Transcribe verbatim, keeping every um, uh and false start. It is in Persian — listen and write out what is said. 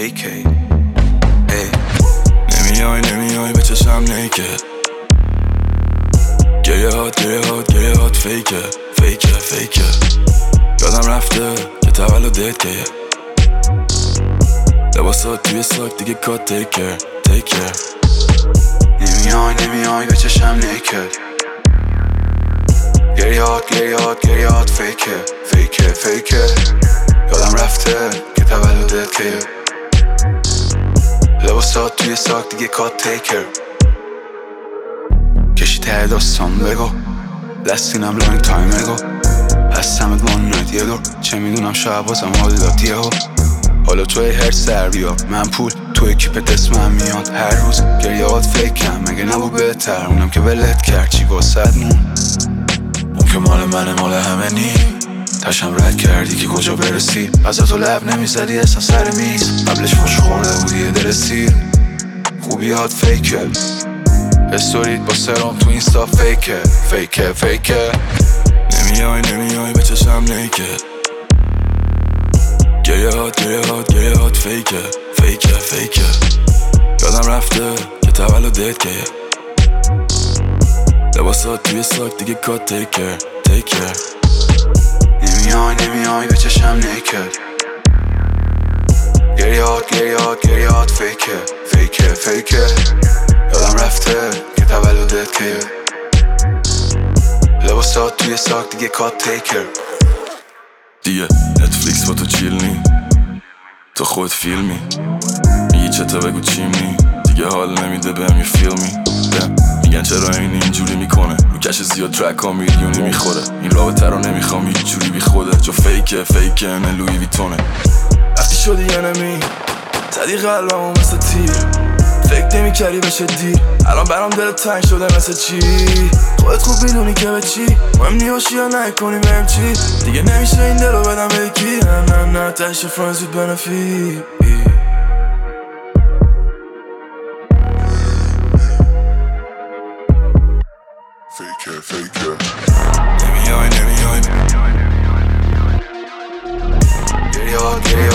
کی نمیای نمیای به چشم نیکه گریه هات گریه هات گریه هات فیکه فیکه فیکه یادم رفته که تولدت که لباسات توی ساک دیگه کات تیکر تیکر نمیای نمیای به چشم نیکه گریه هات گریه هات گریه هات فیکه فیکه فیکه یادم رفته که تولدت که لباسات توی ساک دیگه کات تیکر کشی ته داستان بگو لستینم لانگ تایم اگو هستمت وان نایت یه دور چه میدونم شاید بازم حال داد یهو حالا توی هر سر بیا من پول تو اکیپت اسمم میاد هر روز گریهات فکرم مگه نبود بهتر اونم که ولت کرد چی واسد مون اون که مال منه مال همه نی تشم رد کردی که کجا برسی از تو لب نمیزدی اصلا سر میز قبلش فش خورده بودی درستی خوبیات فیکه استوریت با سرام تو اینستا فیکه فیکه فیکه نمیای نمیای به چشم نیکه گریه هات گریه هات گریه هات فیکه فیکه فیکه یادم رفته که تولدت که لباسات توی ساک دیگه کات تیکر تیکر نمیای نمیای به چشم نیکه گریه هات گریه هات گریه هات فیکه فیکه فیکه یادم رفته که تولدت که لباسات توی ساک دیگه کات تیکر دیگه نتفلیکس با تو چیل نی تو خود فیلمی میگی چطور بگو چیمنی دیگه حال نمیده بهم یه فیلمی میگن چرا این اینجوری میکنه رو کش زیاد ترک ها میلیونی میخوره این رابطه رو نمیخوام هیچ جوری بی خوده چو فیکه فیکه نه لوی ویتونه وقتی شدی یه نمی زدی قلبمو مثل تیر فکر نمی کردی بشه دیر الان برام دلت تنگ شده مثل چی خودت خوب میدونی که به چی مهم نیاشی یا نکنی بهم چی دیگه نمیشه این دل رو بدم به یکی نه نه نه تشه فرنز وید بنفی فیکه فیکه نمیای نمیای گریه هات گریه